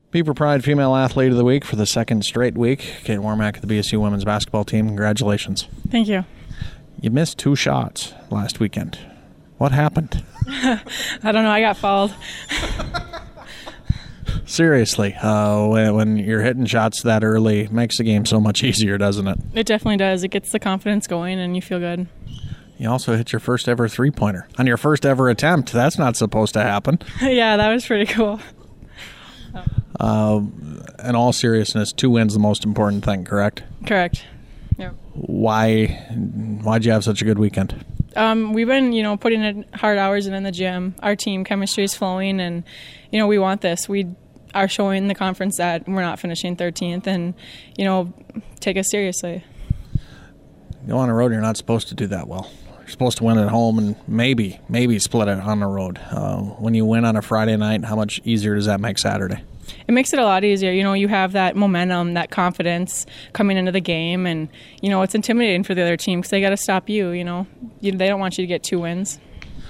Beaver Pride Female Athlete of the Week for the second straight week, Kate Warmack of the BSU women's basketball team. Congratulations. Thank you. You missed 2 shots last weekend. What happened? I don't know. I got fouled. Seriously, when you're hitting shots that early, it makes the game so much easier, doesn't it? It definitely does. It gets the confidence going and you feel good. You also hit your first ever three-pointer on your first ever attempt. That's not supposed to happen. Yeah, that was pretty cool. In all seriousness, 2 wins the most important thing, correct? Correct. Yep. Why'd you have such a good weekend? We've been, putting in hard hours in the gym. Our team chemistry is flowing, and, we want this. We are showing the conference that we're not finishing 13th and, take us seriously. You go on the road, you're not supposed to do that well. You're supposed to win at home and maybe split it on the road. When you win on a Friday night, how much easier does that make Saturday? It makes it a lot easier. You have that momentum, that confidence coming into the game, and, it's intimidating for the other team because they got to stop you, They don't want you to get 2 wins.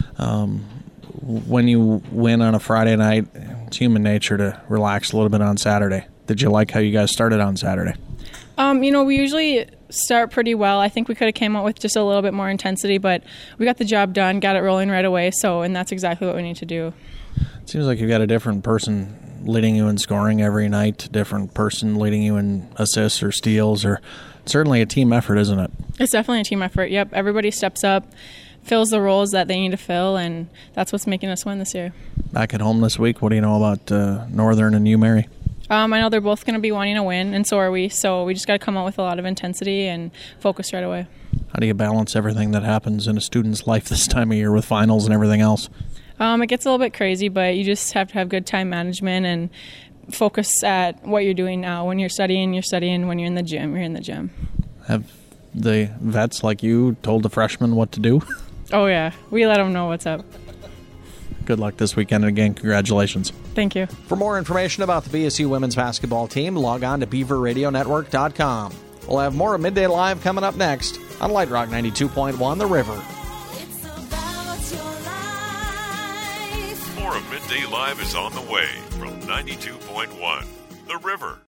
When you win on a Friday night, it's human nature to relax a little bit on Saturday. Did you like how you guys started on Saturday? We usually start pretty well. I think we could have came out with just a little bit more intensity, but we got the job done, got it rolling right away, and that's exactly what we need to do. It seems like you've got a different person leading you in scoring every night, different person leading you in assists or steals, or certainly a team effort, isn't it? It's definitely a team effort. Yep, everybody steps up, fills the roles that they need to fill, and that's what's making us win this year. Back at home this week, what do you know about Northern and UMary? I know they're both going to be wanting to win, and so are we. So we just got to come out with a lot of intensity and focus right away. How do you balance everything that happens in a student's life this time of year with finals and everything else? It gets a little bit crazy, but you just have to have good time management and focus at what you're doing now. When you're studying, you're studying. When you're in the gym, you're in the gym. Have the vets like you told the freshmen what to do? Oh, yeah. We let them know what's up. Good luck this weekend, and again, congratulations. Thank you. For more information about the BSU women's basketball team, log on to beaverradionetwork.com. We'll have more of Midday Live coming up next on Light Rock 92.1 The River. More of Midday Live is on the way from 92.1 The River.